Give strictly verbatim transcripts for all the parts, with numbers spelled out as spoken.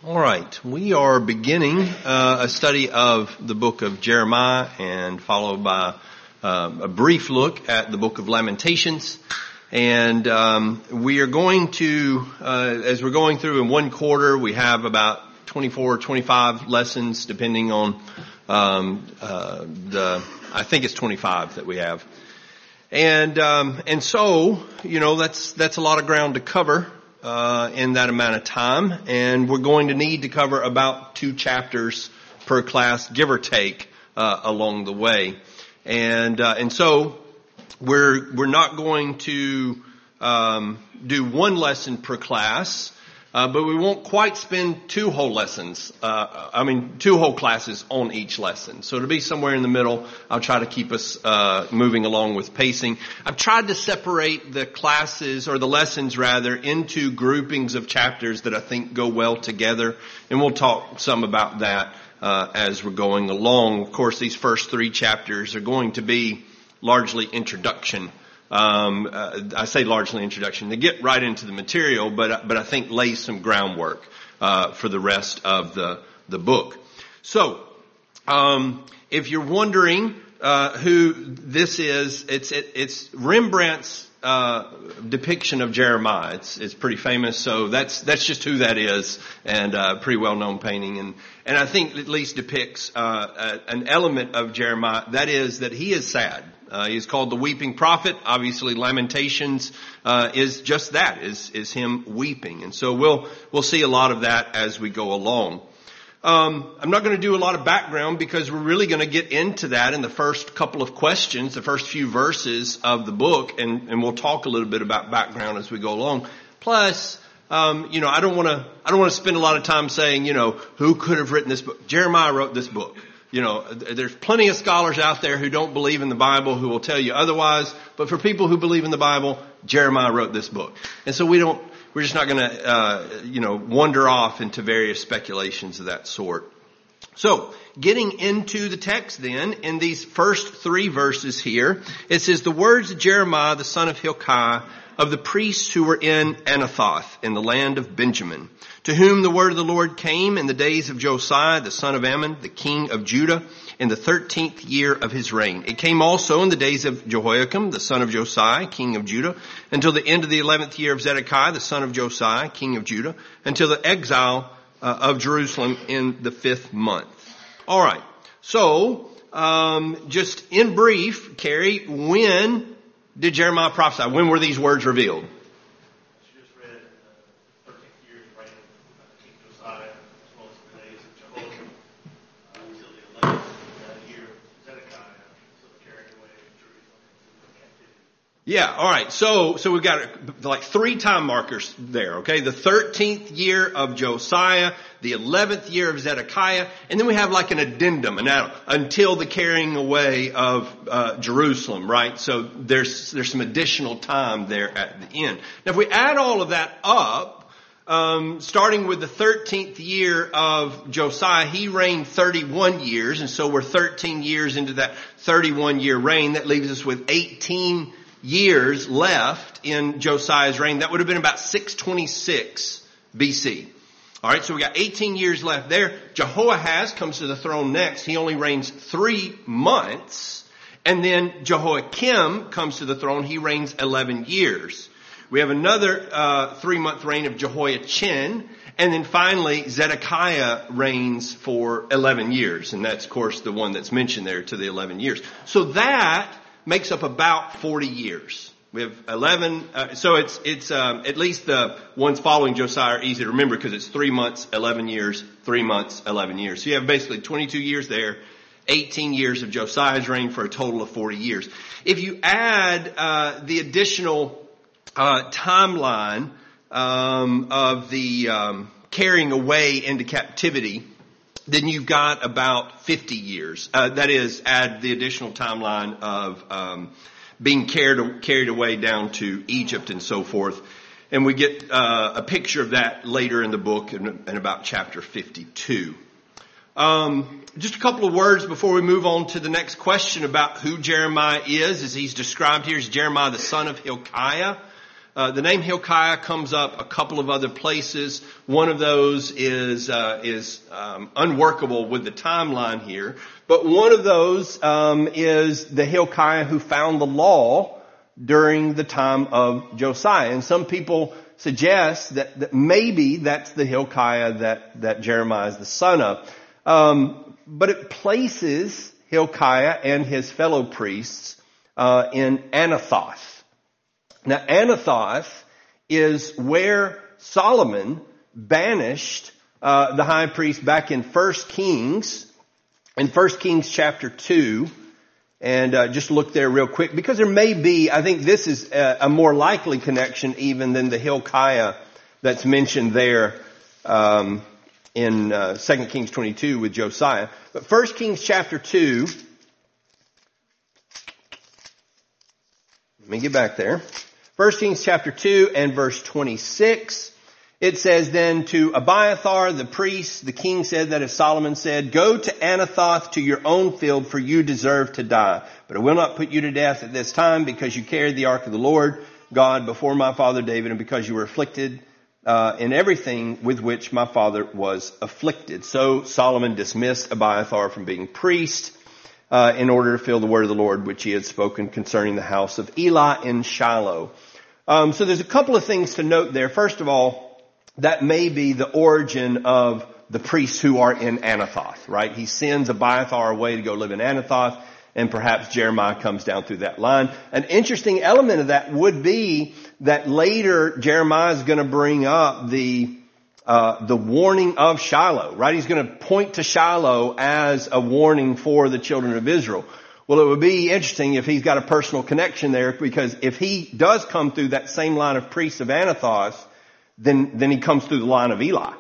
All right, we are beginning uh, a study of the book of Jeremiah and followed by uh, a brief look at the book of Lamentations. And um, we are going to, uh, as we're going through in one quarter, we have about twenty-four, twenty-five lessons depending on um, uh, the, I think it's twenty-five that we have. And um, and so, you know, that's that's a lot of ground to cover Uh, in that amount of time, and we're going to need to cover about two chapters per class, give or take, uh, along the way. And uh, and so we're we're not going to um, do one lesson per class, uh, but we won't quite spend two whole lessons. Uh, I mean, two whole classes on each lesson. So to be somewhere in the middle, I'll try to keep us uh, moving along with pacing. I've tried to separate the classes, or the lessons rather, into groupings of chapters that I think go well together, and we'll talk some about that uh, as we're going along. Of course, these first three chapters are going to be largely introduction. Um, uh, I say largely introduction. They get right into the material, but but I think lay some groundwork uh, for the rest of the the book. So, um, if you're wondering uh, who this is, it's it, it's Rembrandt's uh, depiction of Jeremiah. It's it's pretty famous, so that's that's just who that is, and uh, pretty well known painting, and and I think at least depicts uh, a, an element of Jeremiah. That is that he is sad. Uh, he's called the weeping prophet. Obviously, Lamentations uh, is just that, is is him weeping. And so we'll we'll see a lot of that as we go along. Um, I'm not going to do a lot of background because we're really going to get into that in the first couple of questions, the first few verses of the book, and, and we'll talk a little bit about background as we go along. Plus, um, you know, I don't want to I don't want to spend a lot of time saying, you know, who could have written this book? Jeremiah wrote this book. You know, there's plenty of scholars out there who don't believe in the Bible who will tell you otherwise. But for people who believe in the Bible, Jeremiah wrote this book. And so we don't, we're just not going to, uh, you know, wander off into various speculations of that sort. So getting into the text then, in these first three verses here, it says, the words of Jeremiah, the son of Hilkiah, of the priests who were in Anathoth in the land of Benjamin, to whom the word of the Lord came in the days of Josiah, the son of Ammon, the king of Judah, in the thirteenth year of his reign. It came also in the days of Jehoiakim, the son of Josiah, king of Judah, until the end of the eleventh year of Zedekiah, the son of Josiah, king of Judah, until the exile uh, of Jerusalem in the fifth month. All right. So, um, just in brief, Carrie, when did Jeremiah prophesy? When were these words revealed? Yeah, all right. So, so we've got like three time markers there, okay? The thirteenth year of Josiah, the eleventh year of Zedekiah, and then we have like an addendum, and now until the carrying away of uh, Jerusalem, right? So there's there's some additional time there at the end. Now, if we add all of that up, um, starting with the thirteenth year of Josiah, he reigned thirty-one years, and so we're thirteen years into that thirty-one year reign. That leaves us with eighteen years left in Josiah's reign. That would have been about six twenty-six B C. All right, so we got eighteen years left there. Jehoahaz comes to the throne next. He only reigns three months. And then Jehoiakim comes to the throne. He reigns eleven years. We have another uh three-month reign of Jehoiachin. And then finally, Zedekiah reigns for eleven years. And that's, of course, the one that's mentioned there, to the eleven years. So that makes up about forty years. We have eleven, uh, so it's, it's, um, at least the ones following Josiah are easy to remember because it's three months, eleven years, three months, eleven years. So you have basically twenty-two years there, eighteen years of Josiah's reign for a total of forty years. If you add, uh, the additional, uh, timeline, um, of the, um, carrying away into captivity, then you've got about fifty years. Uh, that is, add the additional timeline of um, being carried carried away down to Egypt and so forth. And we get uh, a picture of that later in the book in, in about chapter fifty-two. Um, just a couple of words before we move on to the next question about who Jeremiah is, as he's described here as Jeremiah the son of Hilkiah. Uh, the name Hilkiah comes up a couple of other places. One of those is uh, is um, unworkable with the timeline here, but one of those um, is the Hilkiah who found the law during the time of Josiah. And some people suggest that, that maybe that's the Hilkiah that that Jeremiah is the son of. Um, but it places Hilkiah and his fellow priests uh, in Anathoth. Now, Anathoth is where Solomon banished uh, the high priest back in First Kings, in First Kings chapter two. And uh, just look there real quick, because there may be, I think this is a, a more likely connection even than the Hilkiah that's mentioned there um, in uh, Second Kings twenty-two with Josiah. But First Kings chapter two, let me get back there. First Kings chapter two and verse twenty-six, it says, then to Abiathar the priest, the king said that as Solomon said, go to Anathoth to your own field, for you deserve to die. But I will not put you to death at this time, because you carried the ark of the Lord God before my father David, and because you were afflicted uh, in everything with which my father was afflicted. So Solomon dismissed Abiathar from being priest uh, in order to fulfill the word of the Lord, which he had spoken concerning the house of Eli in Shiloh. Um, so there's a couple of things to note there. First of all, that may be the origin of the priests who are in Anathoth, right? He sends Abiathar away to go live in Anathoth, and perhaps Jeremiah comes down through that line. An interesting element of that would be that later Jeremiah is going to bring up the uh the warning of Shiloh, right? He's going to point to Shiloh as a warning for the children of Israel. Well, it would be interesting if he's got a personal connection there, because if he does come through that same line of priests of Anathoth, then then he comes through the line of Eli,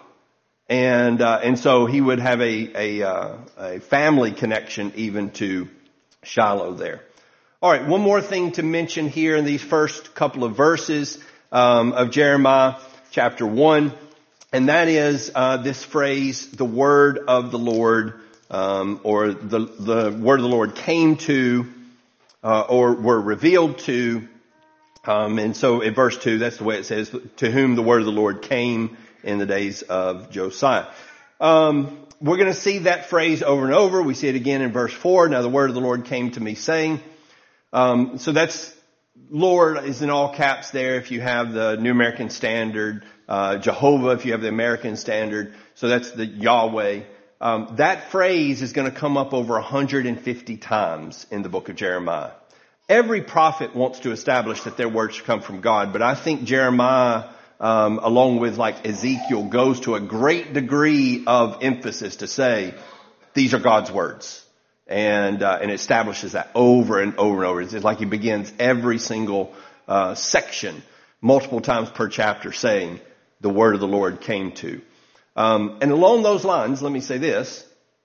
and uh, and so he would have a a, uh, a family connection even to Shiloh there. All right, one more thing to mention here in these first couple of verses um, of Jeremiah chapter one, and that is uh, this phrase, "the word of the Lord." Um, or the the word of the Lord came to, uh, or were revealed to, um, and so in verse two, that's the way it says, to whom the word of the Lord came in the days of Josiah. Um, we're going to see that phrase over and over. We see it again in verse four. Now the word of the Lord came to me saying. Um, so that's, Lord is in all caps there if you have the New American Standard, uh, Jehovah if you have the American Standard. So that's the Yahweh. Um, that phrase is going to come up over one hundred fifty times in the book of Jeremiah. Every prophet wants to establish that their words come from God, but I think Jeremiah, um, along with like Ezekiel, goes to a great degree of emphasis to say these are God's words, and uh, and establishes that over and over and over. It's like he begins every single uh, section multiple times per chapter saying the word of the Lord came to. Um, and along those lines, let me say this.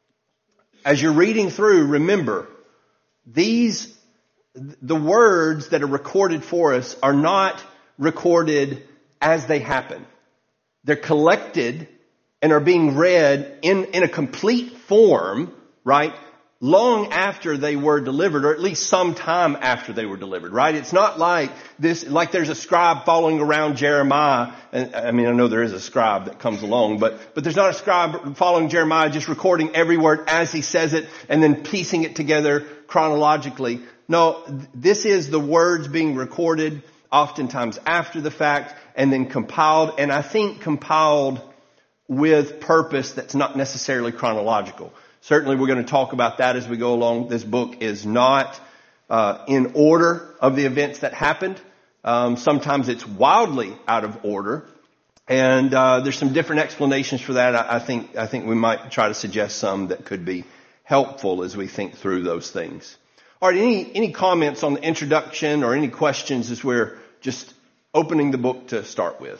As you're reading through, remember, these, the words that are recorded for us are not recorded as they happen. They're collected and are being read in, in a complete form, right? Long after they were delivered, or at least some time after they were delivered, right? It's not like this, like there's a scribe following around Jeremiah. And I mean, I know there is a scribe that comes along, but, but there's not a scribe following Jeremiah just recording every word as he says it and then piecing it together chronologically. No, this is the words being recorded oftentimes after the fact and then compiled, and I think compiled with purpose that's not necessarily chronological. Certainly we're going to talk about that as we go along. This book is not uh, in order of the events that happened. Um, sometimes it's wildly out of order. And uh, there's some different explanations for that. I, I think I think we might try to suggest some that could be helpful as we think through those things. All right, any, any comments on the introduction or any questions as we're just opening the book to start with?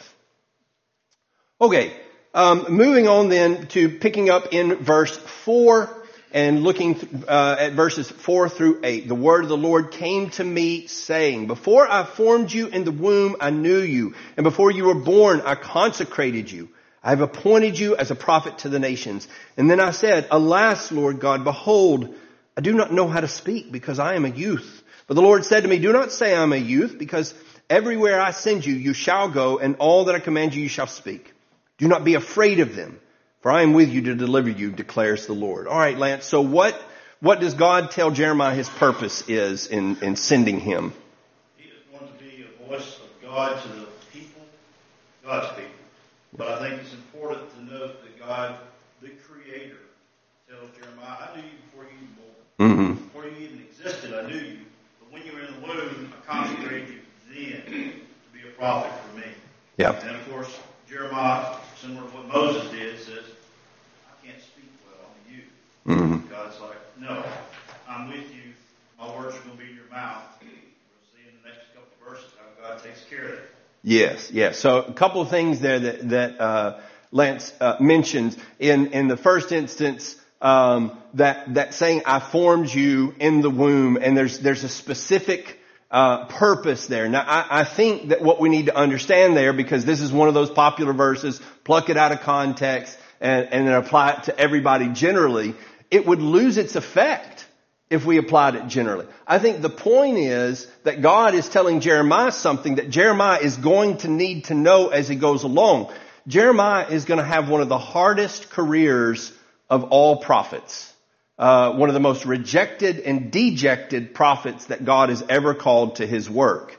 Okay. Um, moving on then to picking up in verse four and looking uh, at verses four through eight. The word of the Lord came to me saying, before I formed you in the womb, I knew you. And before you were born, I consecrated you. I have appointed you as a prophet to the nations. And then I said, alas, Lord God, behold, I do not know how to speak because I am a youth. But the Lord said to me, do not say I am a youth, because Everywhere I send you, you shall go, and all that I command you, you shall speak. Do not be afraid of them, for I am with you to deliver you, declares the Lord. All right, Lance, so what, what does God tell Jeremiah his purpose is in, in sending him? He is going to be a voice of God to the people, God's people. But I think it's important to note that God, the Creator, tells Jeremiah, I knew you before you were born. Mm-hmm. Before you even existed, I knew you. But when you were in the womb, I consecrated you then to be a prophet for me. Yeah. And of course, Jeremiah, similar to what Moses did, says, I can't speak well, I'm you. Mm-hmm. God's like, no, I'm with you. My words are going to be in your mouth. We'll see in the next couple of verses how God takes care of that. Yes, yes. So a couple of things there that, that uh, Lance uh, mentions. In, in the first instance, um, that, that saying, I formed you in the womb, and there's, there's a specific uh, purpose there. Now, I, I think that what we need to understand there, because this is one of those popular verses, pluck it out of context and, and then apply it to everybody generally, it would lose its effect if we applied it generally. I think the point is that God is telling Jeremiah something that Jeremiah is going to need to know as he goes along. Jeremiah is going to have one of the hardest careers of all prophets. Uh, one of the most rejected and dejected prophets that God has ever called to his work.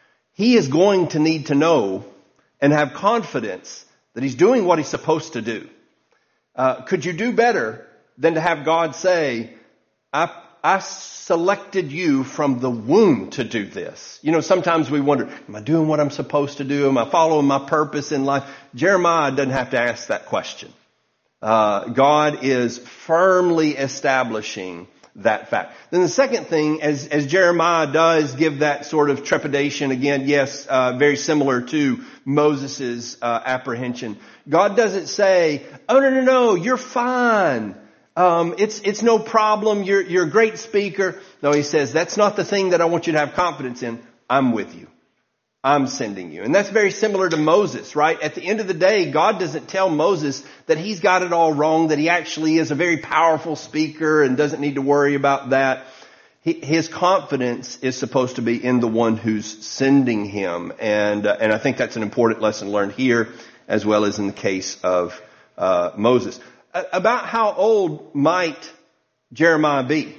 He is going to need to know and have confidence that he's doing what he's supposed to do. Uh, could you do better than to have God say, I I selected you from the womb to do this. You know, sometimes we wonder, am I doing what I'm supposed to do? Am I following my purpose in life? Jeremiah doesn't have to ask that question. Uh, God is firmly establishing that fact. Then the second thing, as, as Jeremiah does give that sort of trepidation, again, yes, uh, very similar to Moses' uh, apprehension. God doesn't say, oh, no, no, no, you're fine. Um, it's, it's no problem. You're, you're a great speaker. No, he says, that's not the thing that I want you to have confidence in. I'm with you. I'm sending you. And that's very similar to Moses, right? At the end of the day, God doesn't tell Moses that he's got it all wrong, that he actually is a very powerful speaker and doesn't need to worry about that. He, his confidence is supposed to be in the one who's sending him. And, uh, and I think that's an important lesson learned here as well as in the case of, uh, Moses. Uh, about how old might Jeremiah be?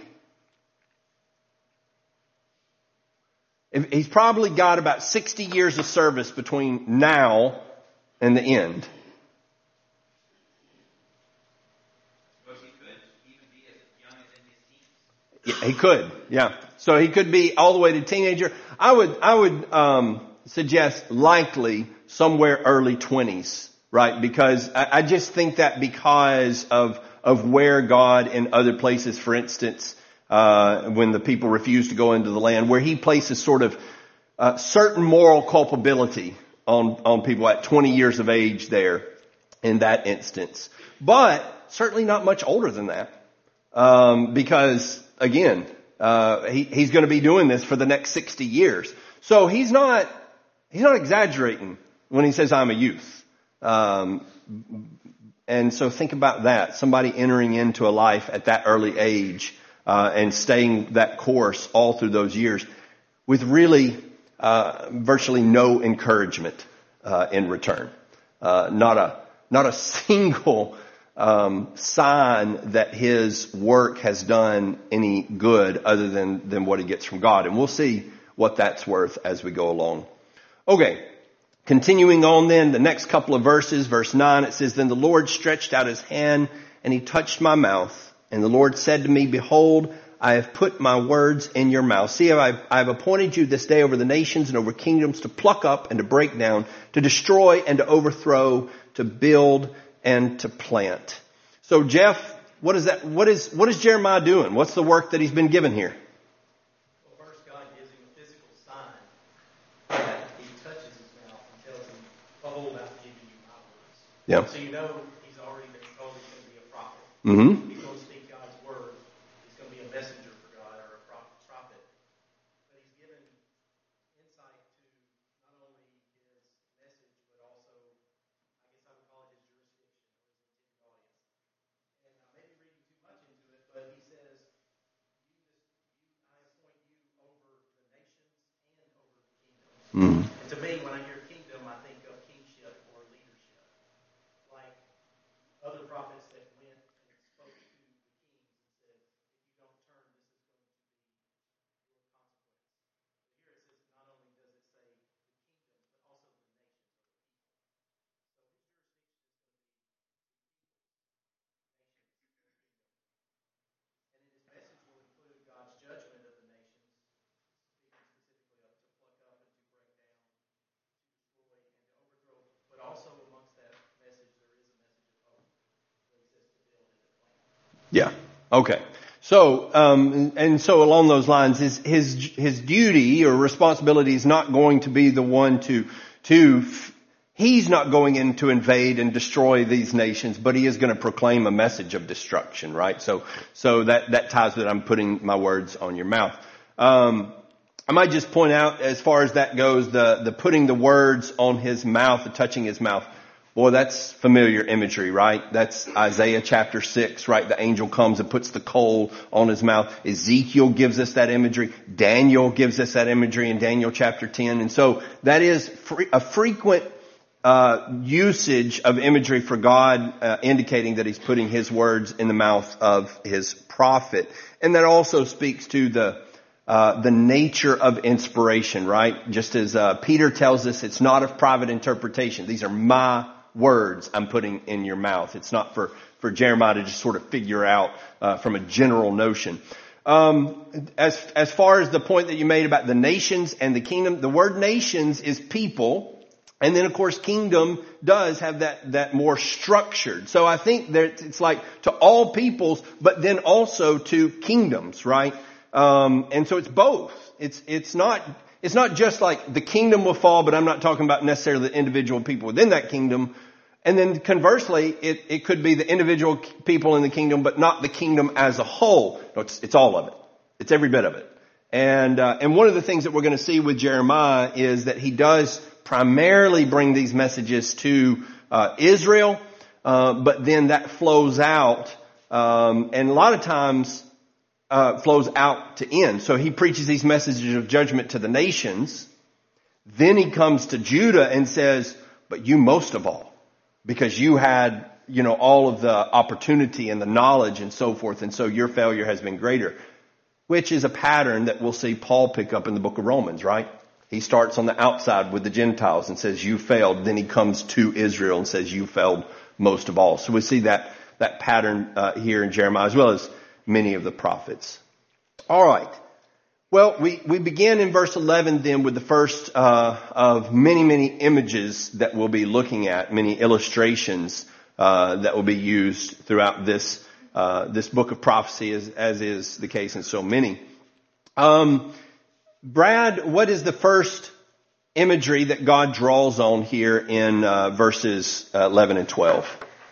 He's probably got about sixty years of service between now and the end. Well, he could even be as young as in his teens. Yeah, he could, yeah. So he could be all the way to teenager. I would, I would um, suggest likely somewhere early twenties, right? Because I, I just think that because of of where God in other places, for instance, Uh, when the people refuse to go into the land, where he places sort of uh, certain moral culpability on, on people at twenty years of age there in that instance. But certainly not much older than that. Um, because again, uh, he, he's going to be doing this for the next sixty years. So he's not, he's not exaggerating when he says I'm a youth. Um, and so think about that. Somebody entering into a life at that early age, Uh, and staying that course all through those years with really uh, virtually no encouragement uh, in return. Uh, not a not a single um, sign that his work has done any good other than, than what he gets from God. And we'll see what that's worth as we go along. Okay, continuing on then, the next couple of verses, verse nine, it says, Then the Lord stretched out his hand and he touched my mouth. And the Lord said to me, Behold, I have put my words in your mouth. See, I have appointed you this day over the nations and over kingdoms to pluck up and to break down, to destroy and to overthrow, to build and to plant. So, Jeff, what is that? What is what is Jeremiah doing? What's the work that he's been given here? Well, first, God gives him a physical sign that he touches his mouth and tells him, Behold, I've given you my words. Yeah. So you know he's already been told he's going to be a prophet. Mm-hmm. He's going to speak God's word. He's going to be a messenger for God or a prophet. But he's given insight to not only his message, but also, I guess I would call it his jurisdiction or his intended audience. And I may be reading too much into it, but he says, you just, you, I appoint you over the nations and over the kingdoms. Mm. And to me, when I hear kingdom, I think of kingship or leadership. Like other prophets that went and spoke to the kings and said, if you don't turn, this is going to be your consequence. But here it says, not only does it say the kingdoms, but also the nations or the people. So his jurisdiction is going to be the people, nations, and kingdoms. And in his message will include God's judgment of the nations, speaking specifically of to pluck up and to break down, to destroy and to overthrow. But also amongst that message, there is a message of hope, where he says to build and to plant. Yeah. Okay. So, um, and so along those lines, his, his, his duty or responsibility is not going to be the one to, to, he's not going in to invade and destroy these nations, but he is going to proclaim a message of destruction, right? So, so that, that ties with I'm putting my words on your mouth. Um, I might just point out as far as that goes, the, the putting the words on his mouth, the touching his mouth. Boy, that's familiar imagery, right? That's Isaiah chapter six, right? The angel comes and puts the coal on his mouth. Ezekiel gives us that imagery. Daniel gives us that imagery in Daniel chapter ten. And so that is free, a frequent uh usage of imagery for God, uh, indicating that he's putting his words in the mouth of his prophet. And that also speaks to the Uh, the nature of inspiration, right? Just as uh, Peter tells us, it's not of private interpretation. These are my words I'm putting in your mouth. It's not for, for Jeremiah to just sort of figure out uh, from a general notion. Um, as, as far as the point that you made about the nations and the kingdom, the word nations is people. And then, of course, kingdom does have that, that more structured. So I think that it's like to all peoples, but then also to kingdoms, right? Um, and so it's both. It's, it's not, it's not just like the kingdom will fall, but I'm not talking about necessarily the individual people within that kingdom. And then conversely, it, it could be the individual people in the kingdom, but not the kingdom as a whole. No, it's, it's all of it. It's every bit of it. And, uh, and one of the things that we're going to see with Jeremiah is that he does primarily bring these messages to, uh, Israel. Uh, but then that flows out, um, and a lot of times, Uh, flows out to end. So he preaches these messages of judgment to the nations. Then he comes to Judah and says, but you most of all, because you had, you know, all of the opportunity and the knowledge and so forth. And so your failure has been greater, which is a pattern that we'll see Paul pick up in the book of Romans, right? He starts on the outside with the Gentiles and says, you failed. Then he comes to Israel and says, you failed most of all. So we see that, that pattern, uh, here in Jeremiah as well as many of the prophets. All right. Well, we, we begin in verse eleven then with the first uh, of many, many images that we'll be looking at, many illustrations uh, that will be used throughout this uh, this book of prophecy, as, as is the case in so many. Um, Brad, what is the first imagery that God draws on here in uh, verses uh, eleven and twelve?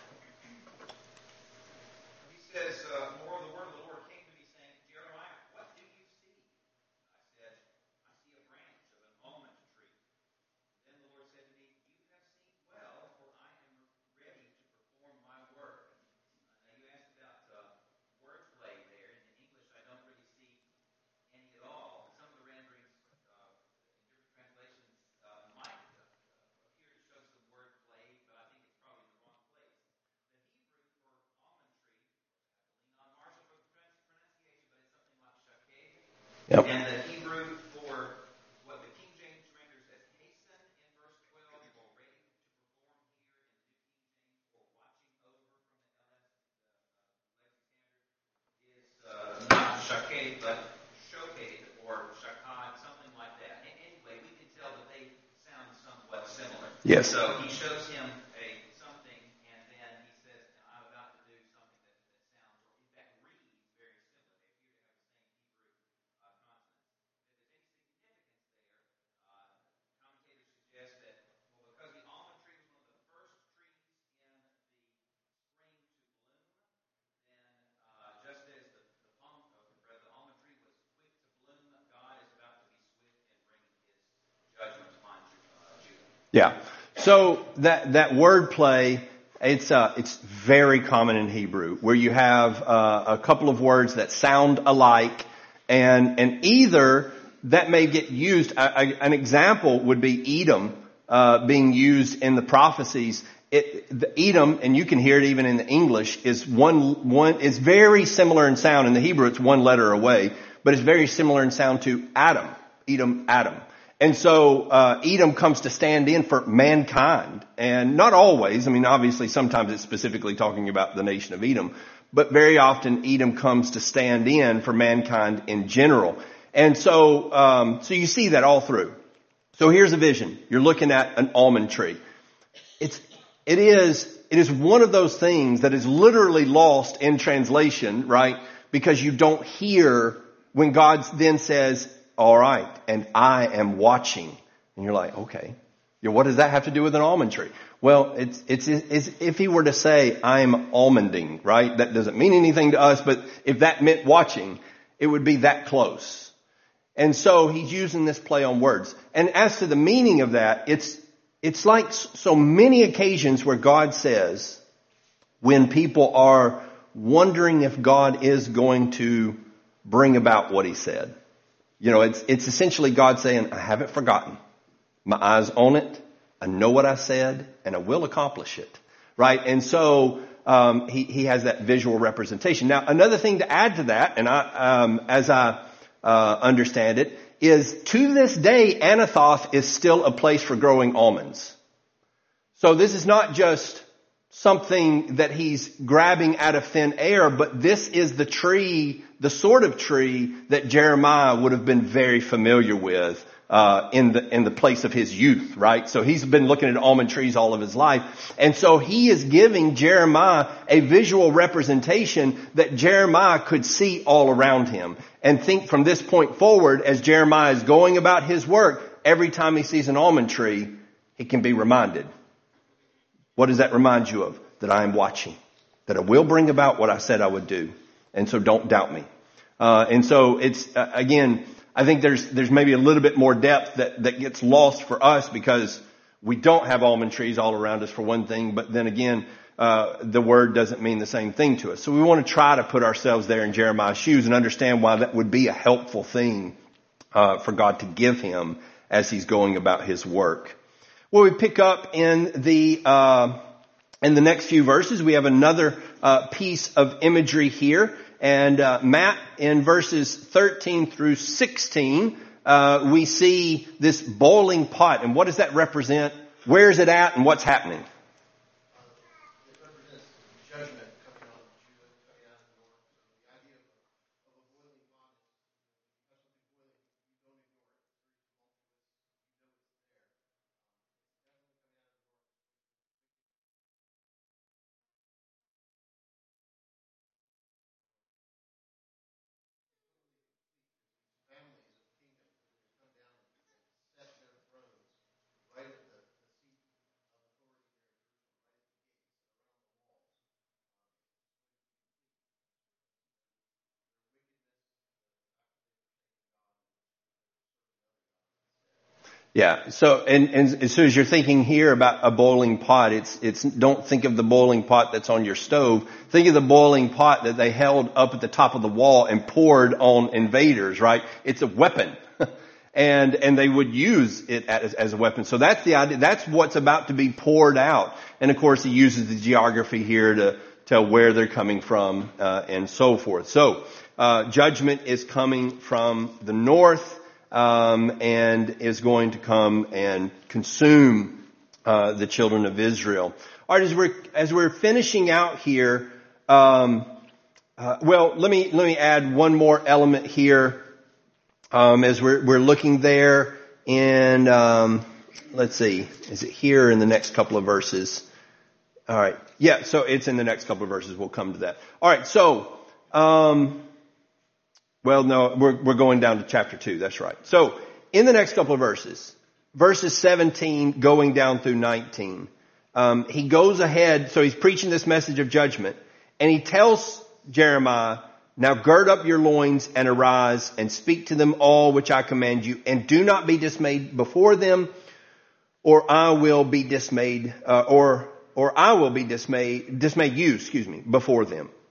Yep. And the Hebrew for what the King James renders as hasten in verse twelve, or ready to perform here in the New King James, or watching over from the L S, the uh, Legacy Standard, is uh, not shaked, but shoked, or shakad, something like that. And anyway, we can tell that they sound somewhat similar. Yes. So he shows him a something, and then he says, I'm about to do something that, that sounds, or that reads very similar. They appear to have the same Hebrew uh, consonants. If there's any significance there, uh, commentators suggest that, well, because the almond tree was one of the first trees in the spring to bloom, then uh, just as the, the, palm, uh, rather, the almond tree was quick to bloom, God is about to be swift in bringing his judgment upon uh, Judah. Yeah. So that, that word play, it's, uh, it's very common in Hebrew, where you have, uh, a couple of words that sound alike, and, and either that may get used. A, a, an example would be Edom uh, being used in the prophecies. It, the Edom, and you can hear it even in the English, is one one is very similar in sound. In the Hebrew, it's one letter away, but it's very similar in sound to Adam. Edom, Adam. And so uh Edom comes to stand in for mankind, and not always. I mean, obviously, sometimes it's specifically talking about the nation of Edom, but very often Edom comes to stand in for mankind in general. And so, um so you see that all through. So here's a vision. You're looking at an almond tree. It's it is it is one of those things that is literally lost in translation, right? Because you don't hear when God then says, all right, and I am watching. And you're like, okay, you know, what does that have to do with an almond tree? Well, it's, it's, it's, if he were to say, I'm almonding, right? That doesn't mean anything to us, but if that meant watching, it would be that close. And so he's using this play on words. And as to the meaning of that, it's, it's like so many occasions where God says, when people are wondering if God is going to bring about what he said. You know, it's, it's essentially God saying, I haven't forgotten. My eye's on it. I know what I said, and I will accomplish it. Right? And so, um, he, he has that visual representation. Now, another thing to add to that, and I, um, as I, uh, understand it, is to this day, Anathoth is still a place for growing almonds. So this is not just something that he's grabbing out of thin air, but this is the tree, the sort of tree that Jeremiah would have been very familiar with uh in the in the place of his youth, right? So he's been looking at almond trees all of his life. And so he is giving Jeremiah a visual representation that Jeremiah could see all around him. And think from this point forward, as Jeremiah is going about his work, every time he sees an almond tree, he can be reminded. What does that remind you of? That I am watching. That I will bring about what I said I would do. And so don't doubt me. Uh, and so it's, uh, again, I think there's, there's maybe a little bit more depth that, that gets lost for us because we don't have almond trees all around us for one thing. But then again, uh, the word doesn't mean the same thing to us. So we want to try to put ourselves there in Jeremiah's shoes and understand why that would be a helpful thing, uh, for God to give him as he's going about his work. Well, we pick up in the, uh, in the next few verses. We have another, uh, piece of imagery here. And, uh, Matt, in verses thirteen through sixteen, uh, we see this boiling pot. And what does that represent? Where is it at and what's happening? It represents judgment coming on Judah, coming out of the north. The idea of a boiling pot is something boiling. You don't ignore it. You know it's there. Definitely coming out of the north. Families of kingdoms that have come down and set their thrones right at the, the seat of authority there in Jerusalem, right at the gates and around the walls. Yeah. So, and, and as soon as you're thinking here about a boiling pot, it's, it's, don't think of the boiling pot that's on your stove. Think of the boiling pot that they held up at the top of the wall and poured on invaders, right? It's a weapon. and, and they would use it as, as a weapon. So that's the idea. That's what's about to be poured out. And of course, he uses the geography here to tell where they're coming from, uh, and so forth. So, uh, judgment is coming from the north. Um, and is going to come and consume uh, the children of Israel. All right, as we're as we're finishing out here, um, uh, well, let me let me add one more element here. Um, as we're we're looking there, and um, let's see, is it here in the next couple of verses? All right, yeah, so it's in the next couple of verses. We'll come to that. All right, so. Um, Well, no, we're, we're going down to chapter two. That's right. So in the next couple of verses, verses seventeen going down through nineteen, um, he goes ahead. So he's preaching this message of judgment, and he tells Jeremiah, now gird up your loins and arise and speak to them all which I command you, and do not be dismayed before them, or I will be dismayed, uh, or, or I will be dismayed, dismayed you, excuse me, before them.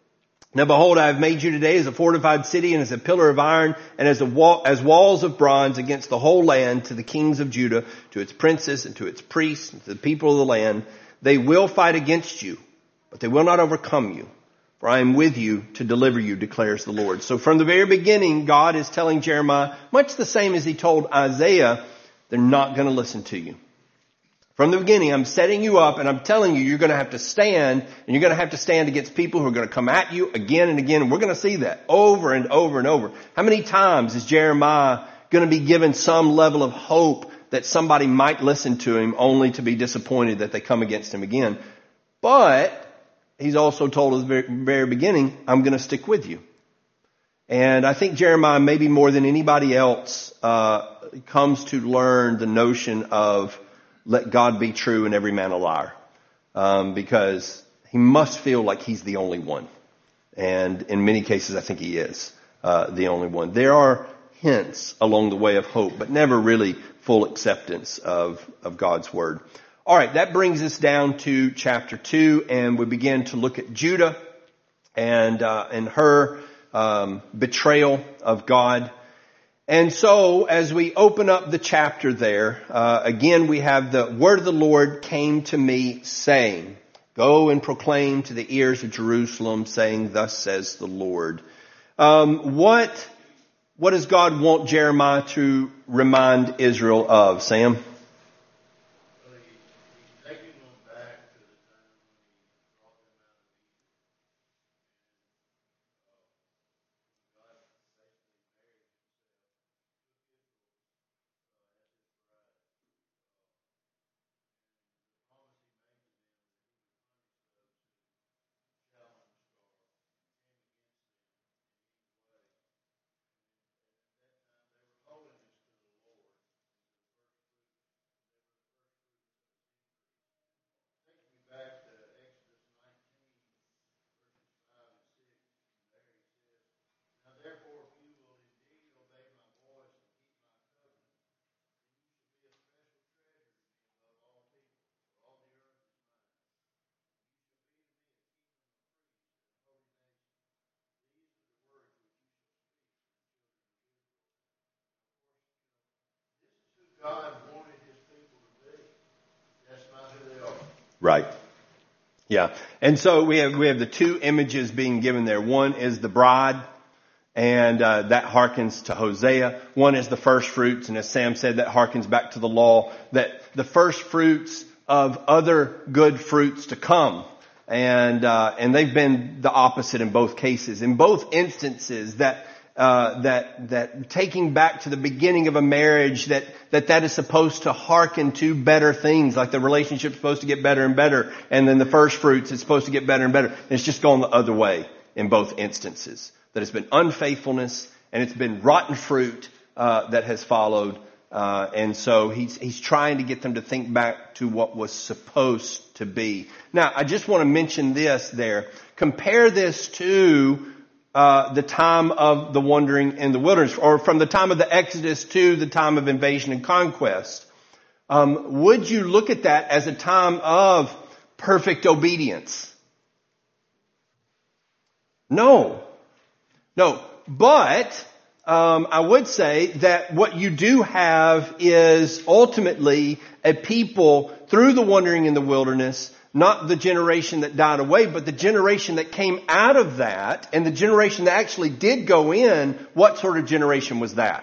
Now behold, I have made you today as a fortified city and as a pillar of iron and as a wall, as walls of bronze against the whole land to the kings of Judah, to its princes and to its priests and to the people of the land. They will fight against you, but they will not overcome you. For I am with you to deliver you, declares the Lord. So from the very beginning, God is telling Jeremiah, much the same as he told Isaiah, they're not going to listen to you. From the beginning, I'm setting you up and I'm telling you, you're going to have to stand, and you're going to have to stand against people who are going to come at you again and again. And we're going to see that over and over and over. How many times is Jeremiah going to be given some level of hope that somebody might listen to him, only to be disappointed that they come against him again? But he's also told at the very, very beginning, I'm going to stick with you. And I think Jeremiah, maybe more than anybody else, uh, comes to learn the notion of let God be true and every man a liar. Um, because he must feel like he's the only one. And in many cases, I think he is uh, the only one. There are hints along the way of hope, but never really full acceptance of, of God's word. All right, that brings us down to chapter two, and we begin to look at Judah and uh, and her um, betrayal of God. And so, as we open up the chapter there, uh, again we have the word of the Lord came to me, saying, "Go and proclaim to the ears of Jerusalem, saying, Thus says the Lord." Um, what what does God want Jeremiah to remind Israel of, Sam? God wanted his people to be. That's not who they are. Right. Yeah. And so we have, we have the two images being given there. One is the bride, and uh, that harkens to Hosea. One is the first fruits, and as Sam said, that harkens back to the law, that the first fruits of other good fruits to come. And, uh, and they've been the opposite in both cases. In both instances, that Uh, that, that taking back to the beginning of a marriage, that, that that is supposed to hearken to better things, like the relationship's supposed to get better and better, and then the first fruits is supposed to get better and better. And it's just gone the other way in both instances. That it's been unfaithfulness, and it's been rotten fruit, uh, that has followed. Uh, and so he's, he's trying to get them to think back to what was supposed to be. Now, I just want to mention this there. Compare this to Uh, the time of the wandering in the wilderness, or from the time of the Exodus to the time of invasion and conquest. Um, would you look at that as a time of perfect obedience? No. No. But um, I would say that what you do have is ultimately a people through the wandering in the wilderness, not the generation that died away, but the generation that came out of that, and the generation that actually did go in. What sort of generation was that?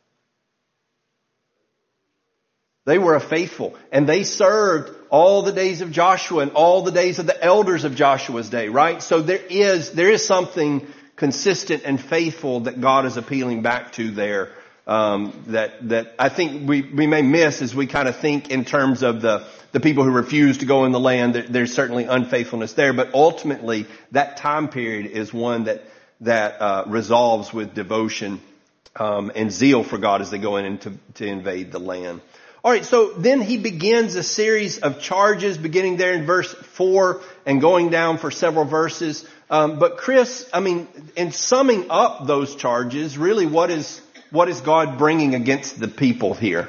They were a faithful, and they served all the days of Joshua and all the days of the elders of Joshua's day, right? So there is, there is something consistent and faithful that God is appealing back to there. Um, that, that I think we, we may miss as we kind of think in terms of the, the people who refuse to go in the land. There, there's certainly unfaithfulness there, but ultimately that time period is one that, that, uh, resolves with devotion, um, and zeal for God as they go in and to, to invade the land. All right. So then he begins a series of charges beginning there in verse four and going down for several verses. Um, but Chris, I mean, in summing up those charges, really what is, What is God bringing against the people here?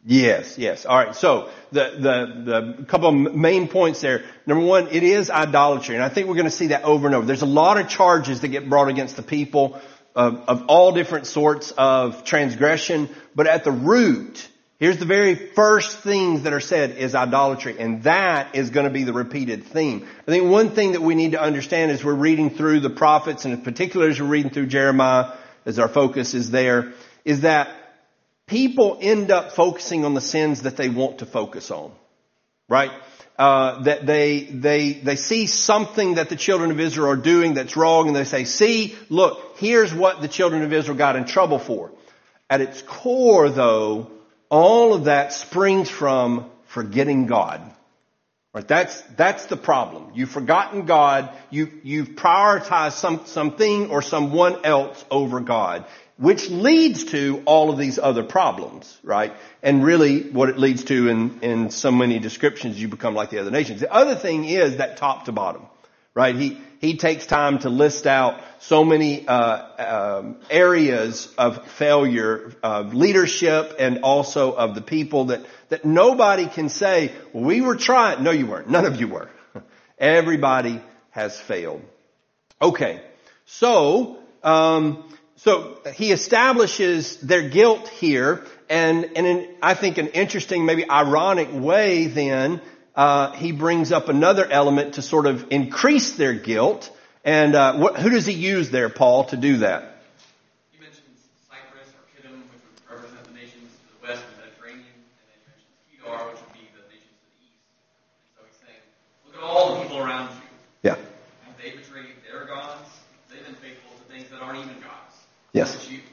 Yes, yes. All right. So the, the, the couple of main points there. Number one, it is idolatry. And I think we're going to see that over and over. There's a lot of charges that get brought against the people of, of all different sorts of transgression. But at the root, here's the very first things that are said is idolatry. And that is going to be the repeated theme. I think one thing that we need to understand as we're reading through the prophets, and in particular as we're reading through Jeremiah, as our focus is there, is that people end up focusing on the sins that they want to focus on, right? Uh, that they, they, they see something that the children of Israel are doing that's wrong, and they say, see, look, here's what the children of Israel got in trouble for. At its core, though, all of that springs from forgetting God. Right? That's, that's the problem. You've forgotten God. You, you've prioritized some, something or someone else over God, which leads to all of these other problems, right? And really what it leads to in, in so many descriptions, you become like the other nations. The other thing is that top to bottom, right? He, he takes time to list out so many, uh, um, areas of failure of leadership and also of the people that, that nobody can say, well, we were trying. No, you weren't. None of you were. Everybody has failed. Okay. So, um, So he establishes their guilt here, and, and in, I think an interesting, maybe ironic way then, uh, he brings up another element to sort of increase their guilt. And uh, what, who does he use there, Paul, to do that? He mentions Cyprus or Kittim, which would represent the nations to the west of the Mediterranean, and then he mentions Kedar, which would be the nations to the east. And so he's saying, look at all the people around you. Yeah. They betrayed their gods. They've been faithful to things that aren't even gods. Yes.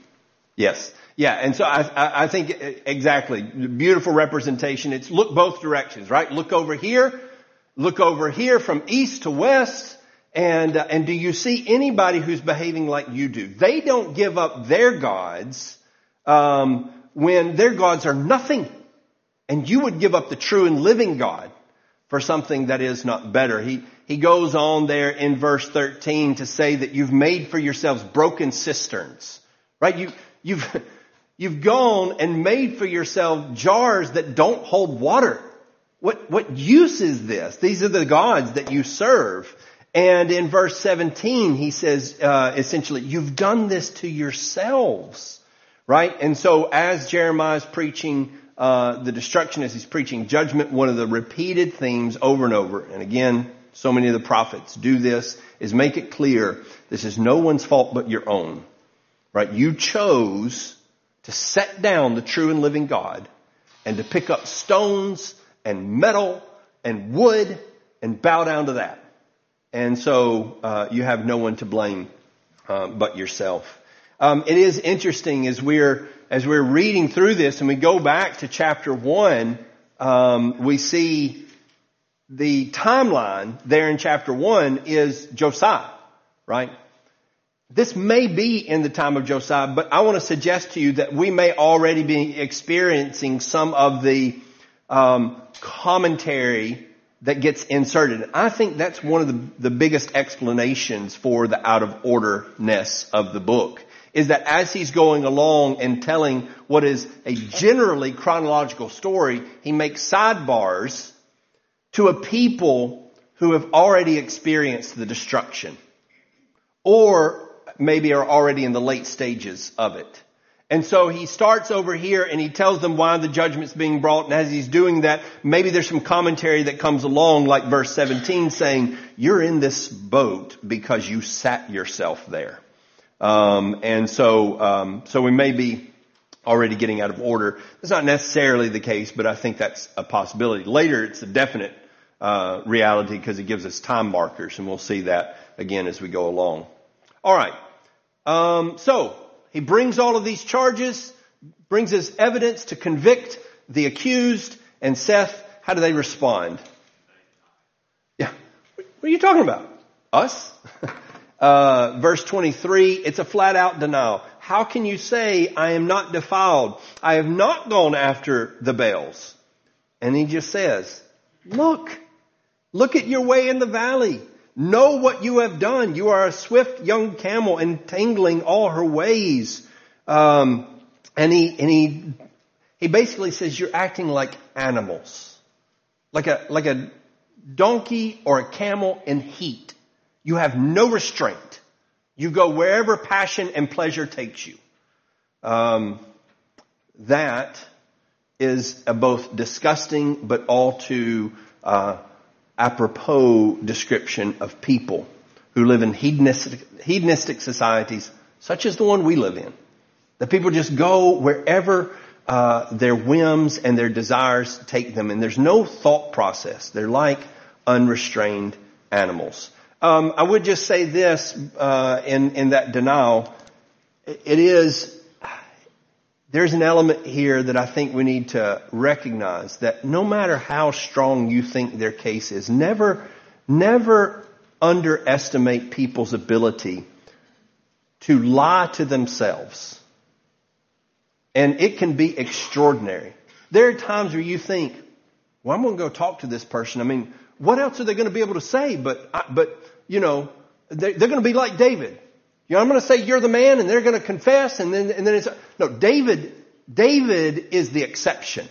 Yes. Yeah. And so I, I, I think exactly beautiful representation. It's look both directions, right? Look over here, look over here from east to west. And, uh, and do you see anybody who's behaving like you do? They don't give up their gods, um, when their gods are nothing. And you would give up the true and living God for something that is not better. He, he goes on there in verse thirteen to say that you've made for yourselves broken cisterns, right? You, you've, you've gone and made for yourself jars that don't hold water. What, what use is this? These are the gods that you serve. And in verse seventeen, he says, uh, essentially, you've done this to yourselves, right? And so as Jeremiah is preaching Uh, the destruction, as he's preaching judgment, one of the repeated themes over and over, and again, so many of the prophets do this, is make it clear this is no one's fault but your own, right? You chose to set down the true and living God and to pick up stones and metal and wood and bow down to that. And so uh, you have no one to blame uh, but yourself. Um, it is interesting as we're As we're reading through this and we go back to chapter one, um, we see the timeline there in chapter one is Josiah, right? This may be in the time of Josiah, but I want to suggest to you that we may already be experiencing some of the um, commentary that gets inserted. I think that's one of the, the biggest explanations for the out of orderness of the book. Is that as he's going along and telling what is a generally chronological story, he makes sidebars to a people who have already experienced the destruction or maybe are already in the late stages of it. And so he starts over here and he tells them why the judgment's being brought. And as he's doing that, maybe there's some commentary that comes along like verse seventeen saying, you're in this boat because you sat yourself there. Um, and so, um, so we may be already getting out of order. That's not necessarily the case, but I think that's a possibility. Later, it's a definite, uh, reality because it gives us time markers, and we'll see that again as we go along. All right. Um, so he brings all of these charges, brings us evidence to convict the accused, and Seth, how do they respond? Yeah. What are you talking about? Us? Uh, verse twenty-three, it's a flat out denial. How can you say I am not defiled? I have not gone after the Baals. And he just says, look, look at your way in the valley. Know what you have done. You are a swift young camel entangling all her ways. Um, and he, and he, He basically says you're acting like animals. Like a, like a donkey or a camel in heat. You have no restraint. You go wherever passion and pleasure takes you. Um, that is a both disgusting but all too uh, apropos description of people who live in hedonistic, hedonistic societies such as the one we live in. That people just go wherever uh, their whims and their desires take them, and there's no thought process. They're like unrestrained animals. Um, I would just say this uh, in in that denial. It is there's an element here that I think we need to recognize, that no matter how strong you think their case is, never never underestimate people's ability to lie to themselves. And it can be extraordinary. There are times where you think, well, I'm going to go talk to this person. I mean, what else are they going to be able to say? But, but you know, they're, they're going to be like David. You know, I'm going to say you're the man, and they're going to confess, and then, and then it's, no, David, David is the exception.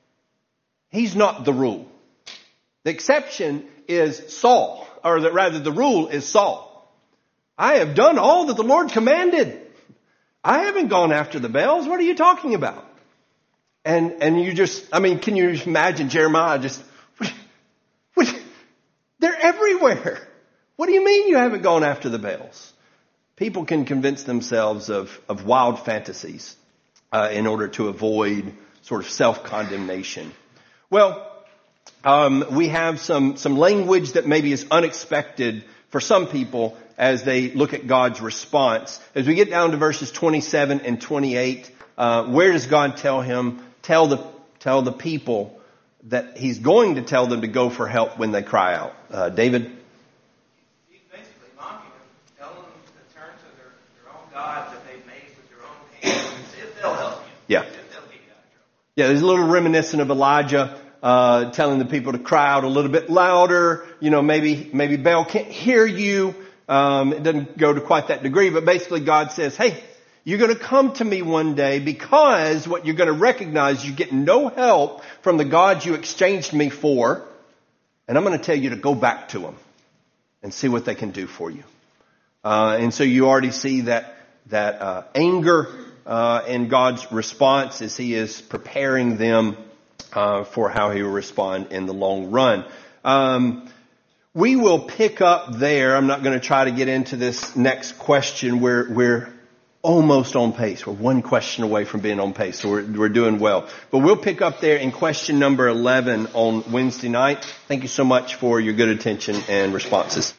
He's not the rule. The exception is Saul, or that rather the rule is Saul. I have done all that the Lord commanded. I haven't gone after the Baals. What are you talking about? And, and you just, I mean, can you just imagine Jeremiah just, what, what, they're everywhere. What do you mean you haven't gone after the Baals? People can convince themselves of, of wild fantasies, uh, in order to avoid sort of self-condemnation. Well, um, we have some, some language that maybe is unexpected for some people as they look at God's response. As we get down to verses twenty-seven and twenty-eight, uh, where does God tell him, tell the, tell the people that he's going to tell them to go for help when they cry out? Uh, David? He's basically mocking them, telling them to turn to their, their own gods that they've made with their own hands, and see if they'll help you. Yeah. See if they'll get you out of trouble. Yeah, there's a little reminiscent of Elijah, uh, telling the people to cry out a little bit louder. You know, maybe, maybe Baal can't hear you. Um, it doesn't go to quite that degree, but basically God says, hey, you're going to come to me one day, because what you're going to recognize, you get no help from the gods you exchanged me for. And I'm going to tell you to go back to them and see what they can do for you. Uh, and so you already see that, that, uh, anger, uh, in God's response as he is preparing them, uh, for how he will respond in the long run. Um, We will pick up there. I'm not going to try to get into this next question. We're, we're almost on pace. We're one question away from being on pace, so we're, we're doing well. But we'll pick up there in question number eleven on Wednesday night. Thank you so much for your good attention and responses.